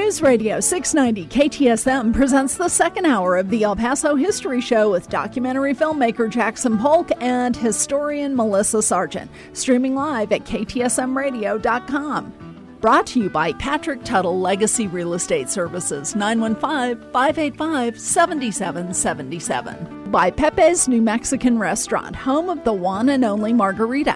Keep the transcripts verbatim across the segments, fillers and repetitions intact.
News Radio six ninety K T S M presents the second hour of the El Paso History Show with documentary filmmaker Jackson Polk and historian Melissa Sargent, streaming live at K T S M radio dot com. Brought to you by Patrick Tuttle Legacy Real Estate Services, nine one five, five eight five, seven seven seven seven. By Pepe's New Mexican Restaurant, home of the one and only margarita.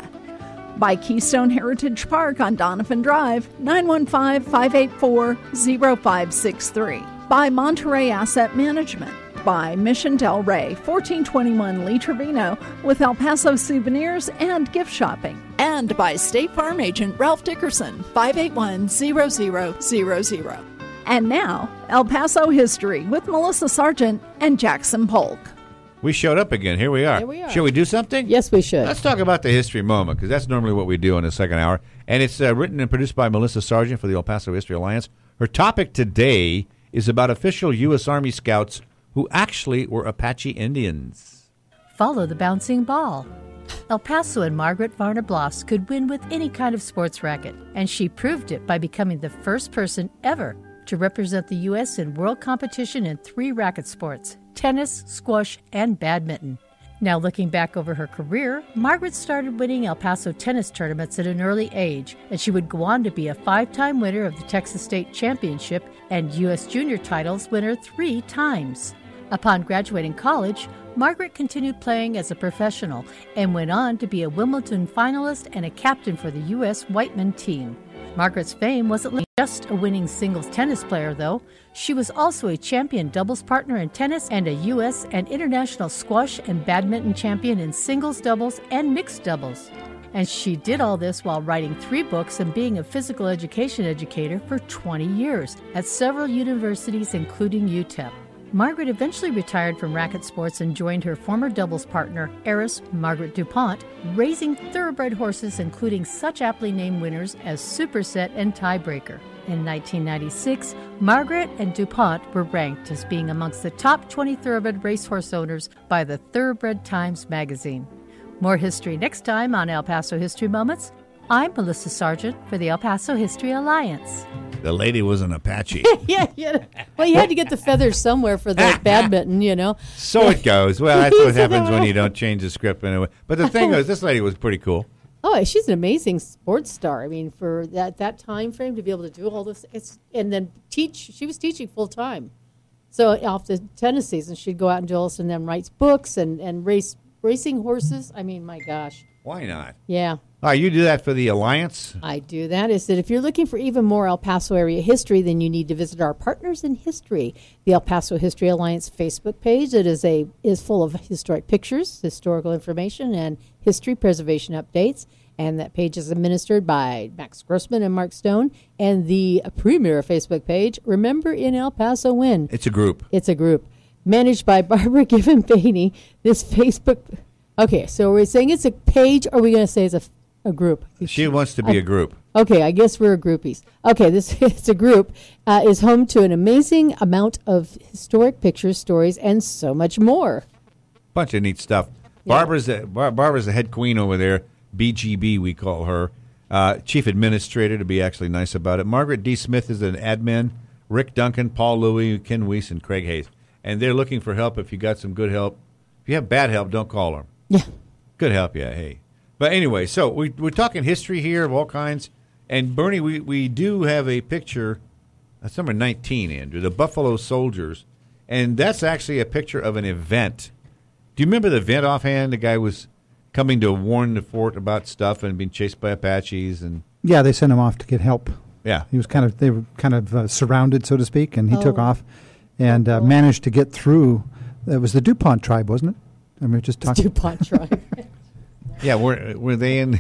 By Keystone Heritage Park on Donovan Drive, nine one five, five eight four, zero five six three. By Monterey Asset Management. By Mission Del Rey, fourteen twenty-one Lee Trevino, with El Paso souvenirs and gift shopping. And by State Farm Agent Ralph Dickerson, five eight one, zero zero zero zero. And now, El Paso History with Melissa Sargent and Jackson Polk. We showed up again. Here we are. Here we are. Should we do something? Yes, we should. Let's talk about the history moment, because that's normally what we do in the second hour. And it's uh, written and produced by Melissa Sargent for the El Paso History Alliance. Her topic today is about official U S. Army scouts who actually were Apache Indians. Follow the bouncing ball. El Paso and Margaret Varner Bloss could win with any kind of sports racket, and she proved it by becoming the first person ever to represent the U S in world competition in three racket sports: tennis, squash, and badminton. Now looking back over her career, Margaret started winning El Paso tennis tournaments at an early age, and she would go on to be a five-time winner of the Texas State Championship and U S Junior titles winner three times. Upon graduating college, Margaret continued playing as a professional and went on to be a Wimbledon finalist and a captain for the U S Whiteman team. Margaret's fame wasn't just a winning singles tennis player, though. She was also a champion doubles partner in tennis and a U S and international squash and badminton champion in singles doubles and mixed doubles. And she did all this while writing three books and being a physical education educator for twenty years at several universities, including U T E P. Margaret eventually retired from racket sports and joined her former doubles partner, heiress Margaret DuPont, raising thoroughbred horses, including such aptly named winners as Superset and Tiebreaker. In nineteen ninety-six, Margaret and DuPont were ranked as being amongst the top twenty thoroughbred racehorse owners by the Thoroughbred Times magazine. More history next time on El Paso History Moments. I'm Melissa Sargent for the El Paso History Alliance. The lady was an Apache. yeah, yeah. Well, you had to get the feathers somewhere for the badminton, you know. So it goes. Well, that's what happens when you don't change the script anyway. But the thing is, this lady was pretty cool. Oh, she's an amazing sports star. I mean, for that, that time frame to be able to do all this, it's and then teach. She was teaching full time. So off the tennis season, she'd go out and do all this, and then writes books and, and race racing horses. I mean, my gosh. Why not? Yeah. All right, you do that for the Alliance? I do that. Is that if you're looking for even more El Paso area history, then you need to visit our partners in history. The El Paso History Alliance Facebook page. It is a is full of historic pictures, historical information, and history preservation updates. And that page is administered by Max Grossman and Mark Stone. And the premier Facebook page, Remember in El Paso When. It's a group. It's a group. Managed by Barbara Given-Bainey. This Facebook... Okay, so we're saying it's a page, or are we going to say it's a, a group? She wants to be I, a group. Okay, I guess we're groupies. Okay, this it's a group, uh, is home to an amazing amount of historic pictures, stories, and so much more. Bunch of neat stuff. Yeah. Barbara's, a, Bar- Barbara's the head queen over there. B G B, we call her. Uh, Chief Administrator, to be actually nice about it. Margaret D. Smith is an admin. Rick Duncan, Paul Louie, Ken Weiss, and Craig Hayes. And they're looking for help. If you got some good help. If you have bad help, don't call them. Yeah. Good help, yeah, hey. But anyway, so we, we're talking history here of all kinds. And, Bernie, we, we do have a picture. That's number nineteen, Andrew, the Buffalo Soldiers. And that's actually a picture of an event. Do you remember the event offhand? The guy was coming to warn the fort about stuff and being chased by Apaches. And yeah, they sent him off to get help. Yeah. He was kind of, they were kind of uh, surrounded, so to speak, and he Oh. took off and uh, managed to get through. It was the DuPont tribe, wasn't it? I mean, just talking. DuPont tribe. Yeah, were were they in?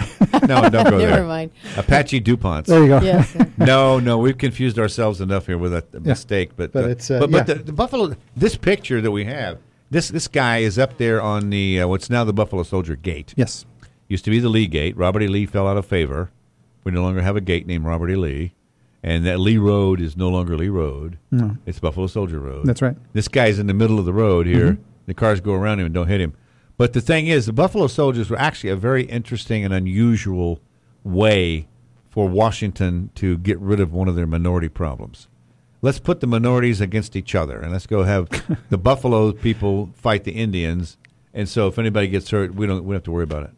No, don't go there. Never mind. Apache DuPonts. There you go. Yes. No, no, we've confused ourselves enough here with a, a mistake. But but uh, it's, uh, but, but yeah. the, the Buffalo. This picture that we have, this this guy is up there on the uh, what's now the Buffalo Soldier Gate. Yes. Used to be the Lee Gate. Robert E. Lee fell out of favor. We no longer have a gate named Robert E. Lee, and that Lee Road is no longer Lee Road. No. It's Buffalo Soldier Road. That's right. This guy's in the middle of the road here. Mm-hmm. The cars go around him and don't hit him. But the thing is, the Buffalo Soldiers were actually a very interesting and unusual way for Washington to get rid of one of their minority problems. let's put the minorities against each other, and let's go have the Buffalo people fight the Indians. And so, if anybody gets hurt, we don't we don't have to worry about it.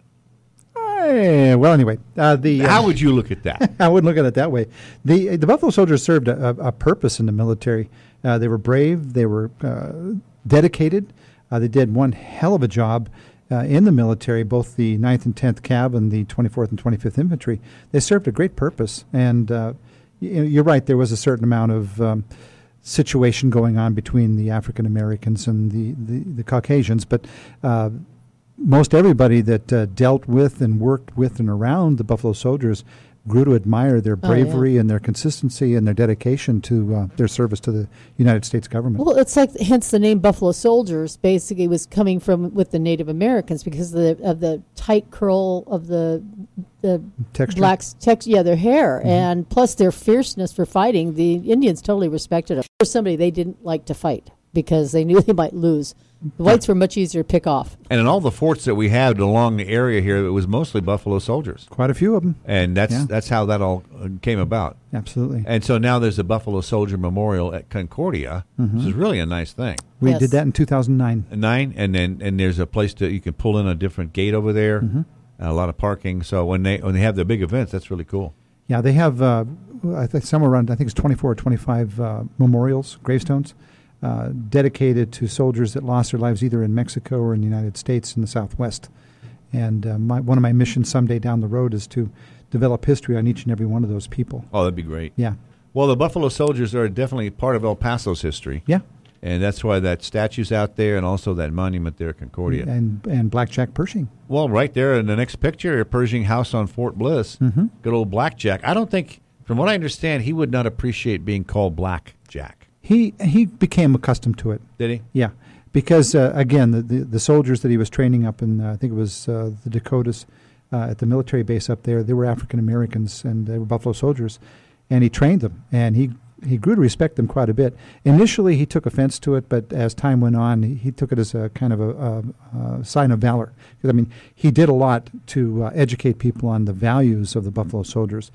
Uh, well, anyway, uh, the How uh, would you look at that? I wouldn't look at it that way. The the Buffalo Soldiers served a, a, a purpose in the military. Uh, they were brave. They were uh, dedicated. Uh, they did one hell of a job uh, in the military, both the ninth and tenth Cav and the twenty-fourth and twenty-fifth Infantry. They served a great purpose. And uh, you, you're right, there was a certain amount of um, situation going on between the African Americans and the, the, the Caucasians. But uh, most everybody that uh, dealt with and worked with and around the Buffalo Soldiers grew to admire their bravery oh, yeah. and their consistency and their dedication to uh, their service to the United States government. Well, it's like, hence the name Buffalo Soldiers basically was coming from with the Native Americans because of the, of the tight curl of the the Texture. blacks' tex- yeah, their hair, Mm-hmm. and plus their fierceness for fighting. The Indians totally respected them. For somebody they didn't like to fight because they knew they might lose. The whites were much easier to pick off. And in all the forts that we had along the area here, it was mostly Buffalo Soldiers. Quite a few of them. And that's Yeah. that's how that all uh, came about. Absolutely. And so now there's a Buffalo Soldier Memorial at Concordia, Mm-hmm. which is really a nice thing. We Yes. did that in two thousand nine. Nine, and then and there's a place that you can pull in a different gate over there, Mm-hmm. and a lot of parking. So when they when they have their big events, that's really cool. Yeah, they have, uh, I think, somewhere around, I think it's twenty-four or twenty-five uh, memorials, gravestones, uh, dedicated to soldiers that lost their lives either in Mexico or in the United States in the Southwest. And uh, my, one of my missions someday down the road is to develop history on each and every one of those people. Oh, that'd be great. Yeah. Well, the Buffalo Soldiers are definitely part of El Paso's history. Yeah. And that's why that statue's out there and also that monument there at Concordia. And and Blackjack Pershing. Well, right there in the next picture, a Pershing house on Fort Bliss. Mm-hmm. Good old Blackjack. I don't think, from what I understand, he would not appreciate being called Blackjack. He he became accustomed to it. Did he? Yeah, because uh, again, the, the the soldiers that he was training up in, uh, I think it was uh, the Dakotas, uh, at the military base up there, they were African Americans and they were Buffalo Soldiers, and he trained them, and he he grew to respect them quite a bit. Initially, he took offense to it, but as time went on, he, he took it as a kind of a, a, a sign of valor. Because I mean, he did a lot to uh, educate people on the values of the Buffalo Soldiers.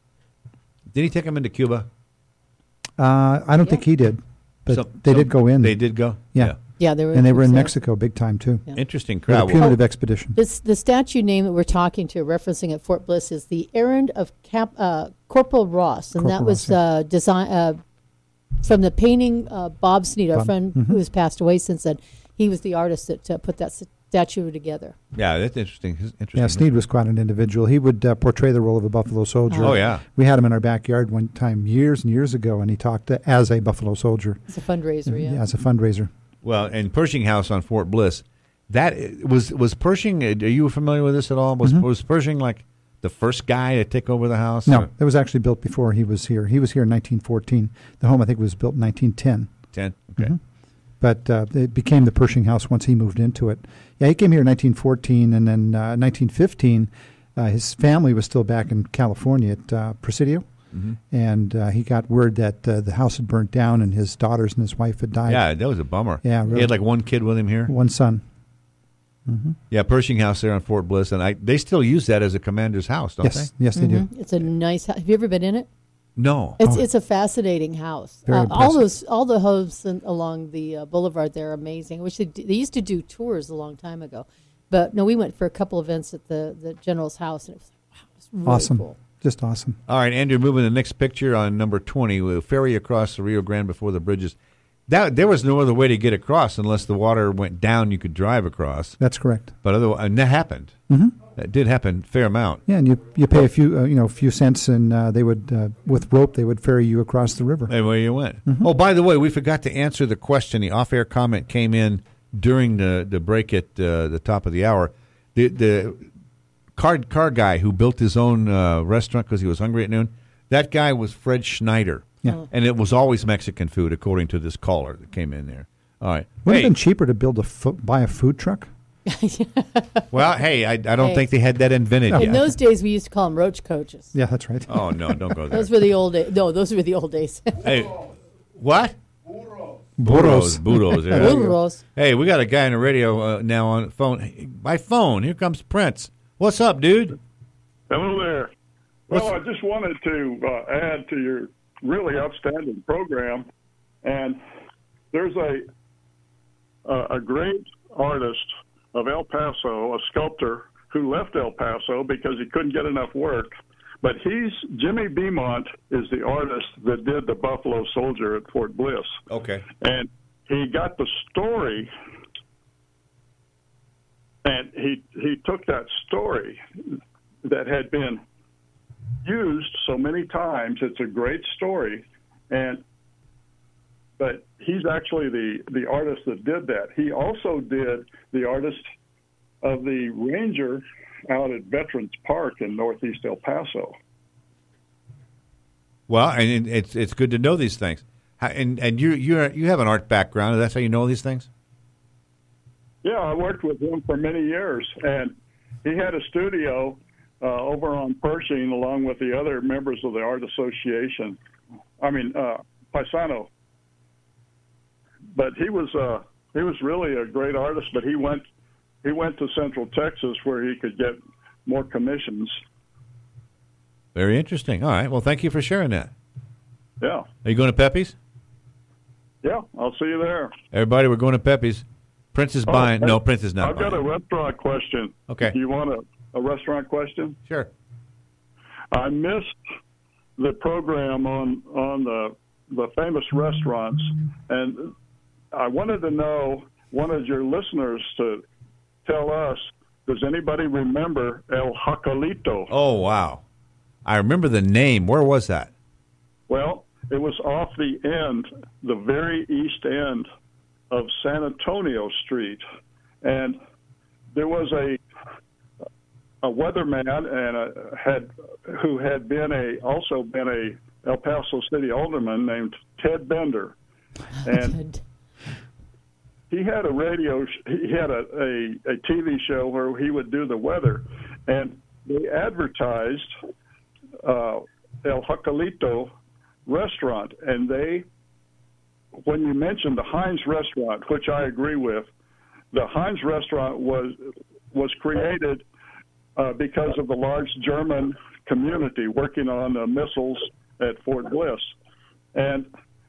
Did he take him into Cuba? Uh, I don't Yeah. think he did, but Some- they some- did go in. They did go? Yeah. Yeah, they were, And they were in so- Mexico big time, too. Yeah. Interesting With a crowd. punitive expedition. This the statue name that we're talking to, referencing at Fort Bliss, is the Errand of Cap, uh, Corporal Ross, and that Corporal was Ross, yeah. uh, design uh, from the painting. Uh, Bob Sneed, our Bob, friend mhm. who has passed away since then, he was the artist that uh, put that statue together. Yeah, that's interesting. Interesting. Yeah, Sneed was quite an individual. He would uh, portray the role of a Buffalo Soldier. Oh, yeah. We had him in our backyard one time years and years ago, and he talked uh, as a Buffalo Soldier. It's a fundraiser, yeah. As a fundraiser. Well, and Pershing House on Fort Bliss, that was was Pershing. Are you familiar with this at all? Was Mhm. was Pershing like the first guy to take over the house? No, Or it was actually built before he was here. He was here in nineteen fourteen. The home, I think, was built in nineteen ten. ten. Okay. Mhm. But uh, it became the Pershing House once he moved into it. Yeah, he came here in nineteen fourteen, and then uh, nineteen fifteen, uh, his family was still back in California at uh, Presidio. Mhm. And uh, he got word that uh, the house had burnt down and his daughters and his wife had died. Yeah, that was a bummer. Yeah, He really. had like one kid with him here. One son. Yeah, Pershing House there on Fort Bliss, and I they still use that as a commander's house, don't Yes, yes, they do. Mhm. It's a nice house. Have you ever been in it? they? No. It's Oh. it's a fascinating house. Very Uh, all impressive. those all the homes in, along the uh, boulevard there are amazing. I wish they d- they used to do tours a long time ago, but no, we went for a couple events at the, the general's house, and it was like, wow, it's really Awesome. cool. Just awesome. All right, Andrew, moving to the next picture on number twenty, with a ferry across the Rio Grande before the bridges. That there was no other way to get across unless the water went down. You could drive across, That's correct. but otherwise, and that happened. Mm-hmm. That did happen, fair amount. Yeah, and you you pay a few uh, you know a few cents, and uh, they would uh, with rope they would ferry you across the river. And where you went. Oh, by the way, we forgot to answer the question. The off-air comment came in during the, the break at uh, the top of the hour. The the car car guy who built his own uh, restaurant because he was hungry at noon. That guy was Fred Schneider. Yeah. And it was always Mexican food, according to this caller that came in there. All right. Would it Hey, have been cheaper to build a fo- buy a food truck? well, hey, I, I don't Hey. think they had that invented In yet. those days, we used to call them roach coaches. Yeah, that's right. Oh, no, don't go there. Those were the old days. No, those were the old days. Hey, what? Burros. Burros. Yeah. Burros. Hey, we got a guy on the radio uh, now on the phone. By phone, here comes Prince. What's up, dude? Hello there. What's- Well, I just wanted to uh, add to your really outstanding program. And there's a a, a great artist of El Paso, a sculptor who left El Paso because he couldn't get enough work. But he's Jimmy Beaumont is the artist that did the Buffalo Soldier at Fort Bliss. Okay. And he got the story, and he he took that story that had been used so many times. It's a great story, and but he's actually the, the artist that did that. He also did the artist of the ranger out at Veterans Park in Northeast El Paso. Well, and it's it's good to know these things. And and you you you have an art background. That's how you know these things? Yeah, I worked with him for many years, and he had a studio uh, over on Pershing along with the other members of the Art Association. I mean, uh, Paisano. But he was uh, he was really a great artist. But he went he went to Central Texas where he could get more commissions. Very interesting. All right. Well, thank you for sharing that. Yeah. Are you going to Pepe's? Yeah, I'll see you there. Everybody, we're going to Pepe's. Prince is buying. Oh, no, Prince is not I've buying. got a restaurant question. Okay. Do you want a, a restaurant question? Sure. I missed the program on on the the famous restaurants, and I wanted to know, wanted your listeners to tell us, does anybody remember El Jacalito? Oh, wow. I remember the name. Where was that? Well, it was off the end, the very east end of San Antonio Street, and there was a a weatherman and a, had who had been a also been a El Paso City alderman named Ted Bender, and he had a radio he had a, a, a T V show where he would do the weather, and they advertised uh, El Jacalito restaurant, and they, when you mentioned the Heinz restaurant, which I agree with, the Heinz restaurant was was created uh, because of the large German community working on uh, missiles at Fort Bliss, and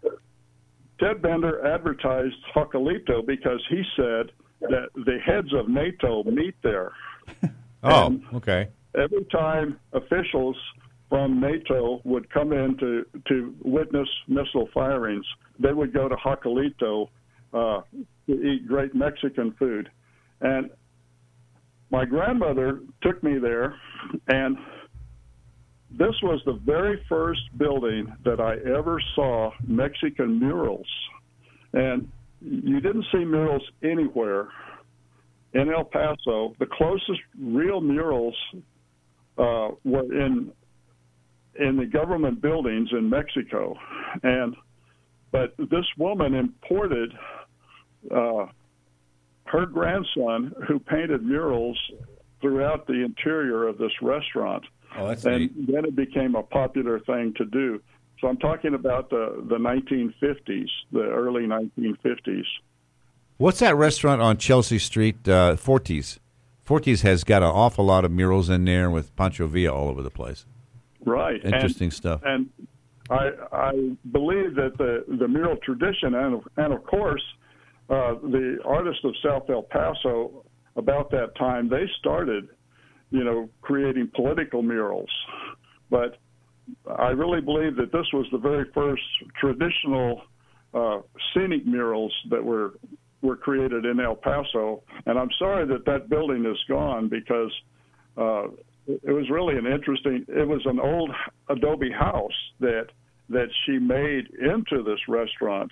Ted Bender advertised Jacalito because he said that the heads of NATO meet there. Oh, and okay. Every time officials from NATO would come in to, to witness missile firings, they would go to Jacalito uh, to eat great Mexican food. And my grandmother took me there, and this was the very first building that I ever saw Mexican murals. And you didn't see murals anywhere in El Paso. The closest real murals uh, were in in the government buildings in Mexico. And but this woman imported uh, her grandson, who painted murals throughout the interior of this restaurant. Oh, that's and neat. then it became a popular thing to do. So I'm talking about the, the nineteen fifties, the early nineteen fifties. What's that restaurant on Chelsea Street, uh, Fortes? Fortes has got an awful lot of murals in there with Pancho Villa all over the place. Right. Interesting and, stuff. And I, I believe that the, the mural tradition, and, and of course, uh, the artists of South El Paso, about that time, they started, you know, creating political murals. But I really believe that this was the very first traditional uh, scenic murals that were were created in El Paso. And I'm sorry that that building is gone, because uh, it was really an interesting, it was an old adobe house that that she made into this restaurant.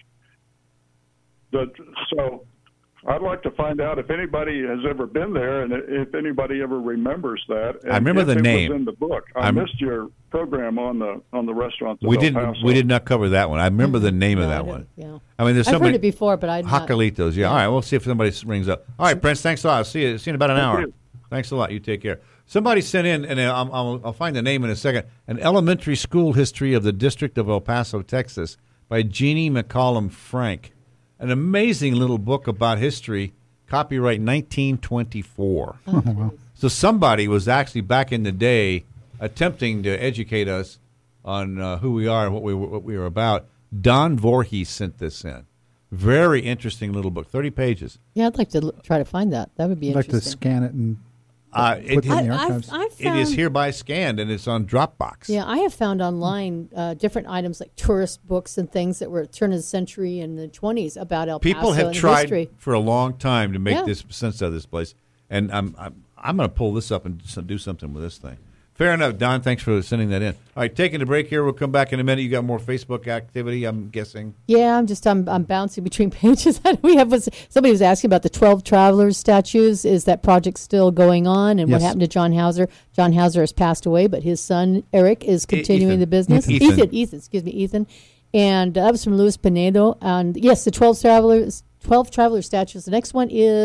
But, so I'd like to find out if anybody has ever been there, and if anybody ever remembers that. And I remember if the it name. Was in the book. I I'm, missed your program on the on the restaurant. We did we did not cover that one. I remember the name No, of I that didn't, one. yeah. I mean, there's I've somebody heard it before, but I Jacalitos. Yeah. All right. We'll see if somebody rings up. All right, Prince. Thanks a lot. I'll see you. See you in about an Thank hour. you. Thanks a lot. You take care. Somebody sent in, and I'll, I'll, I'll find the name in a second. An elementary school history of the District of El Paso, Texas, by Jeannie McCollum Frank. An amazing little book about history. Copyright nineteen twenty-four. Oh, So somebody was actually back in the day attempting to educate us on uh, who we are and what we what we are about. Don Voorhees sent this in. Very interesting little book, thirty pages. Yeah, I'd like to l- try to find that. That would be I'd like interesting. to scan it and Uh, put it, it in the I- I've- archives. I've it is found- hereby scanned, and it's on Dropbox. Yeah, I have found online uh, different items like tourist books and things that were turn of the century and the twenties about El Paso People have and tried history. for a long time to make Yeah. this sense of this place, and I'm I'm, I'm going to pull this up and do something with this thing. Fair enough, Don. Thanks for sending that in. All right, taking a break here. We'll come back in a minute. You got more Facebook activity, I'm guessing. Yeah, I'm just I'm I'm bouncing between pages. we have was somebody was asking about the twelve travelers statues. Is that project still going on? And what Yes. happened to John Hauser? John Hauser has passed away, but his son Eric is continuing Ethan. the business. Ethan. Ethan, Ethan, excuse me, Ethan. And uh, that was from Luis Pinedo. And yes, the twelve travelers, twelve traveler statues. The next one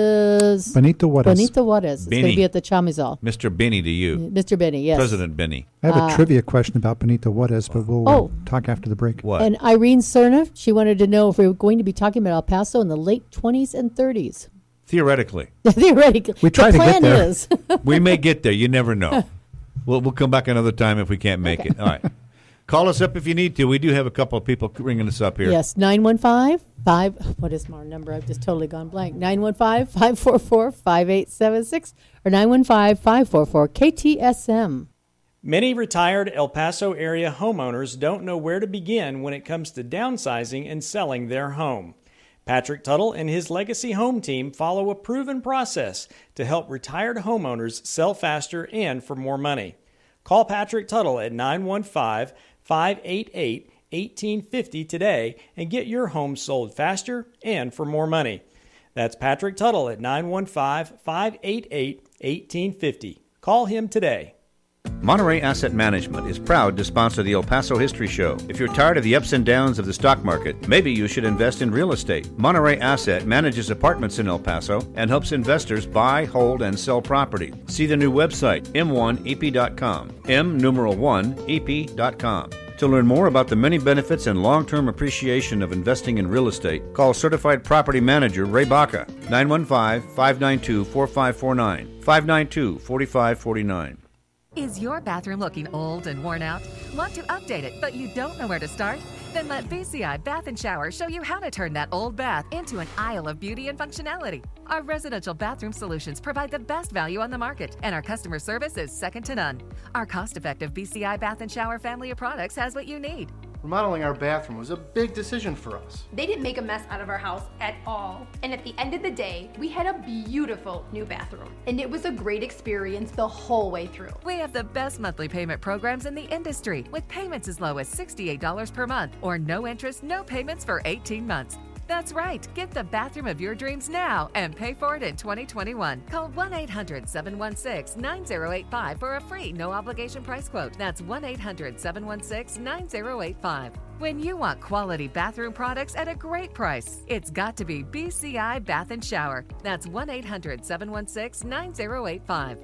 is Benito Juarez. Benito Juarez. It's going Benny. to be at the Chamizal. Mister Benny to you. Mister Benny, yes. President Benny. I have a trivia question about Benito Juarez, but we'll Oh. talk after the break. What? And Irene Cerna, she wanted to know if we were going to be talking about El Paso in the late twenties and thirties. Theoretically. Theoretically. We try the to get plan there. is. We may get there. You never know. We'll we'll come back another time if we can't make it. All right. Call us up if you need to. We do have a couple of people ringing us up here. Yes, nine one five, five, what is my number? I've just totally gone blank. nine one five, five four four, five eight seven six or nine one five, five four four, K T S M. Many retired El Paso area homeowners don't know where to begin when it comes to downsizing and selling their home. Patrick Tuttle and his Legacy Home team follow a proven process to help retired homeowners sell faster and for more money. Call Patrick Tuttle at nine one five, five eight eight, one eight five zero today and get your home sold faster and for more money. That's Patrick Tuttle at nine one five, five eight eight, one eight five zero. Call him today. Monterey Asset Management is proud to sponsor the El Paso History Show. If you're tired of the ups and downs of the stock market, maybe you should invest in real estate. Monterey Asset manages apartments in El Paso and helps investors buy, hold, and sell property. See the new website, m one e p dot com, m numeral one e p dot com. To learn more about the many benefits and long-term appreciation of investing in real estate, call Certified Property Manager Ray Baca, nine one five, five nine two, four five four nine, five nine two, four five four nine. Is your bathroom looking old and worn out? Want to update it, but you don't know where to start? Then let B C I Bath and Shower show you how to turn that old bath into an aisle of beauty and functionality. Our residential bathroom solutions provide the best value on the market, and our customer service is second to none. Our cost-effective B C I Bath and Shower family of products has what you need. Remodeling our bathroom was a big decision for us. They didn't make a mess out of our house at all. And at the end of the day, we had a beautiful new bathroom. And it was a great experience the whole way through. We have the best monthly payment programs in the industry, with payments as low as sixty-eight dollars per month or no interest, no payments for eighteen months. That's right. Get the bathroom of your dreams now and pay for it in twenty twenty-one. Call one eight hundred, seven one six, nine zero eight five for a free no-obligation price quote. That's one eight hundred, seven one six, nine zero eight five. When you want quality bathroom products at a great price, it's got to be B C I Bath and Shower. That's one eight hundred, seven one six, nine zero eight five.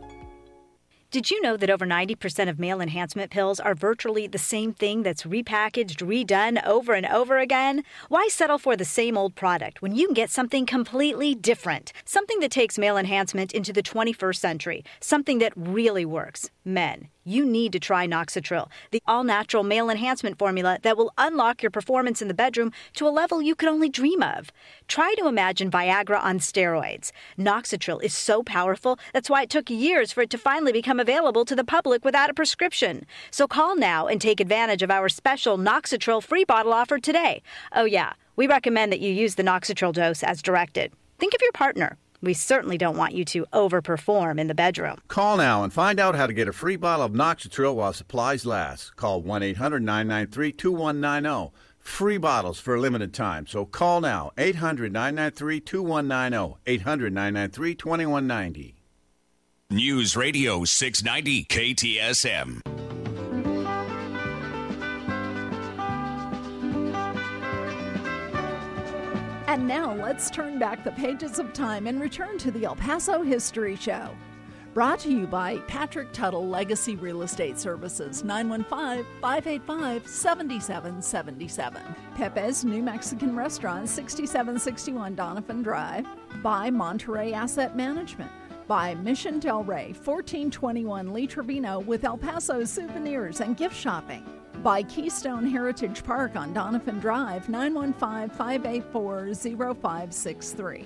Did you know that over ninety percent of male enhancement pills are virtually the same thing that's repackaged, redone over and over again? Why settle for the same old product when you can get something completely different? Something that takes male enhancement into the twenty-first century. Something that really works. Men, you need to try Noxitril, the all-natural male enhancement formula that will unlock your performance in the bedroom to a level you could only dream of. Try to imagine Viagra on steroids. Noxitril is so powerful, that's why it took years for it to finally become available to the public without a prescription. So call now and take advantage of our special Noxitril free bottle offer today. Oh yeah, we recommend that you use the Noxitril dose as directed. Think of your partner. We certainly don't want you to overperform in the bedroom. Call now and find out how to get a free bottle of Noxitril while supplies last. Call one eight hundred, nine nine three, two one nine zero. Free bottles for a limited time. So call now, eight hundred, nine nine three, two one nine zero, eight hundred, nine nine three, two one nine zero. News Radio six ninety K T S M. And now let's turn back the pages of time and return to the El Paso History Show. Brought to you by Patrick Tuttle Legacy Real Estate Services, nine one five, five eight five, seven seven seven seven. Pepe's New Mexican Restaurant, sixty-seven sixty-one Donovan Drive. By Monterey Asset Management. By Mission Del Rey, fourteen twenty-one Lee Trevino with El Paso souvenirs and gift shopping. by Keystone Heritage Park on Donovan Drive, nine one five, five eight four, zero five six three.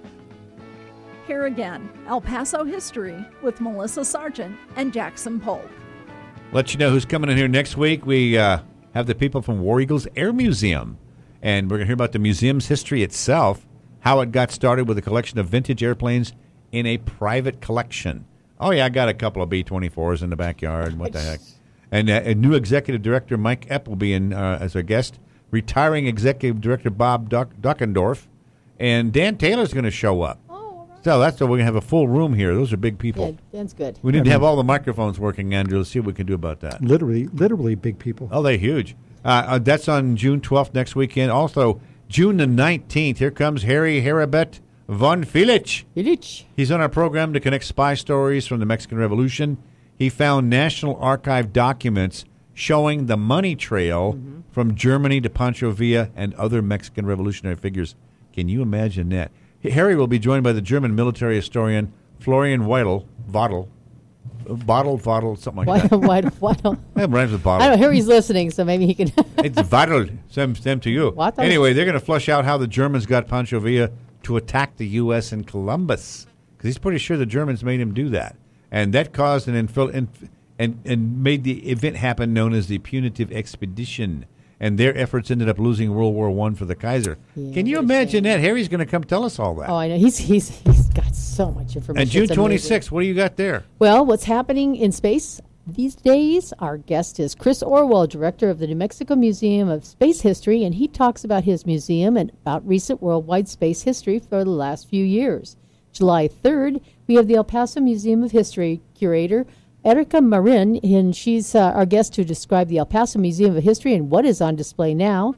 Here again, El Paso History with Melissa Sargent and Jackson Polk. Let you know who's coming in here next week. We uh, have the people from War Eagles Air Museum, and we're going to hear about the museum's history itself, how it got started with a collection of vintage airplanes in a private collection. Oh, yeah, I got a couple of B twenty-fours in the backyard. What the heck? And uh, a new executive director, Mike Epp, will be in uh, as our guest. Retiring executive director, Bob Duck- Duckendorf. And Dan Taylor's going to show up. Oh, right. So that's why we're going to have a full room here. Those are big people. Yeah, Dan's good. We need to have all the microphones working, Andrew. Let's see what we can do about that. Literally, literally big people. Oh, they're huge. Uh, uh, that's on June twelfth next weekend. Also, June the nineteenth, here comes Harry Heribert von Filich. Filich. He's on our program to connect spy stories from the Mexican Revolution. He found National Archive documents showing the money trail mm-hmm. from Germany to Pancho Villa and other Mexican revolutionary figures. Can you imagine that? Harry will be joined by the German military historian Florian Weidel, Vodel, Bottle, Vodel, something like that. Weidel, Weidel. That rhymes with bottle. I don't know. Harry's listening, so maybe he can. It's Vodel. Same, same to you. What? Anyway, they're going to flush out how the Germans got Pancho Villa to attack the U S in Columbus, because he's pretty sure the Germans made him do that. And that caused an infil- inf- and, and made the event happen known as the Punitive Expedition. And their efforts ended up losing World War One for the Kaiser. Yeah, Can you imagine that? Harry's going to come tell us all that. Oh, I know. He's he's he's got so much information. And June twenty-sixth, what do you got there? Well, what's happening in space these days? Our guest is Chris Orwell, director of the New Mexico Museum of Space History, and he talks about his museum and about recent worldwide space history for the last few years. July third, we have the El Paso Museum of History curator, Erica Marin, and she's uh, our guest to describe the El Paso Museum of History and what is on display now.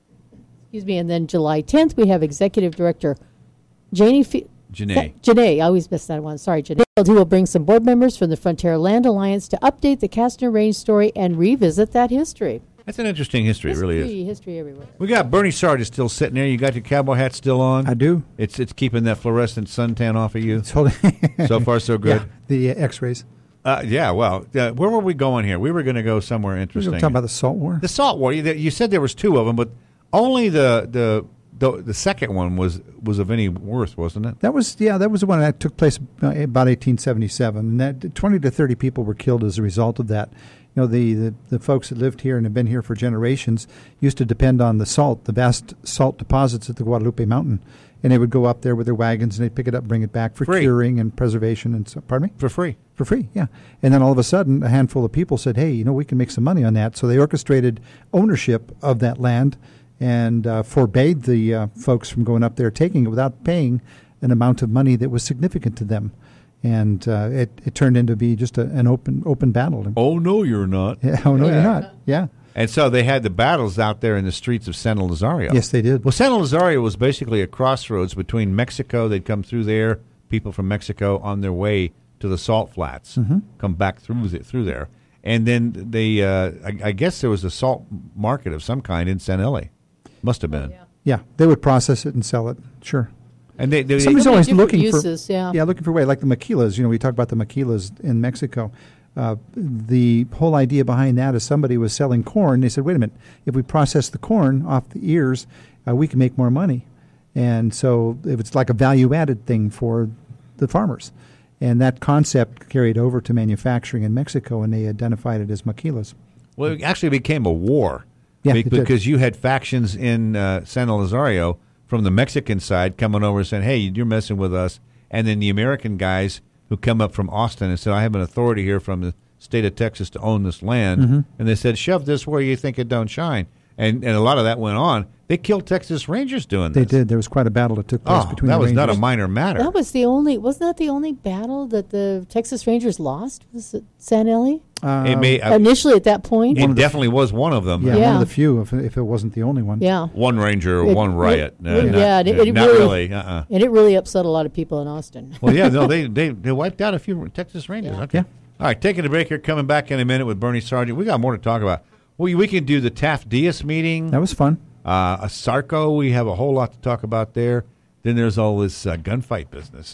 Excuse me. And then July tenth, we have Executive Director Janie F- Janae. Janae, I always miss that one. Sorry, Janae. Who will bring some board members from the Frontier Land Alliance to update the Castner Range story and revisit that history. That's an interesting history, history it really is. History everywhere. We got Bernie Sargent still sitting there. You got your cowboy hat still on? I do. It's it's keeping that fluorescent suntan off of you. It's holding so far, so good. Yeah, the uh, X-rays. Uh, yeah, well, uh, where were we going here? We were going to go somewhere interesting. We were talking about the Salt War. The Salt War. You, you said there was two of them, but only the the the, the second one was, was of any worth, wasn't it? That was yeah, that was the one that took place uh, about eighteen seventy-seven, and that twenty to thirty people were killed as a result of that. You know, the, the, the folks that lived here and have been here for generations used to depend on the salt, the vast salt deposits at the Guadalupe Mountain. And they would go up there with their wagons and they'd pick it up, bring it back for free. curing and preservation. And so, pardon me? For free. For free, yeah. And then all of a sudden, a handful of people said, hey, you know, we can make some money on that. So they orchestrated ownership of that land and uh, forbade the uh, folks from going up there taking it without paying an amount of money that was significant to them. And uh, it, it turned into be just a, an open open battle. Oh, no, you're not. Yeah, oh, no, yeah. you're not. Yeah. And so they had the battles out there in the streets of San Elizario. Yes, they did. Well, San Elizario was basically a crossroads between Mexico. They'd come through there, people from Mexico on their way to the salt flats, mm-hmm. come back through the, through there. And then they, uh, I, I guess there was a salt market of some kind in San Eli. Must have been. Oh, yeah. yeah, they would process it and sell it, sure. And they, they, Somebody's so always looking uses, for yeah. yeah, looking for way like the maquilas. You know, we talk about the maquilas in Mexico. Uh, the whole idea behind that is somebody was selling corn. They said, wait a minute, if we process the corn off the ears, uh, we can make more money. And so it was like a value-added thing for the farmers. And that concept carried over to manufacturing in Mexico, and they identified it as maquilas. Well, it actually became a war. Yeah, be- it did. because you had factions in uh, San Elizario from the Mexican side coming over and saying, hey, you're messing with us. And then the American guys who come up from Austin and said, I have an authority here from the state of Texas to own this land. Mm-hmm. And they said, shove this where you think it don't shine. And and a lot of that went on. They killed Texas Rangers doing this. They did. There was quite a battle that took place Oh, between that the was not a Rangers. minor matter. That was the only, wasn't that the only battle that the Texas Rangers lost? Was it San Eli? Uh, It may, uh, Initially at that point? it definitely was one of them. Yeah, one Yeah. of the few, if, if it wasn't the only one. Yeah. One Ranger or It- one riot. it- No, not, yeah, it- it not really- really. Uh-uh. And it really upset a lot of people in Austin. Well, yeah, no, they, they, they wiped out a few Texas Rangers. Yeah. Okay. Yeah. All right, taking a break here, coming back in a minute with Bernie Sargent. We got more to talk about. We, we can do the Taft Diaz meeting. That was fun. Uh, a Sarco, we have a whole lot to talk about there. Then there's all this uh, gunfight business. So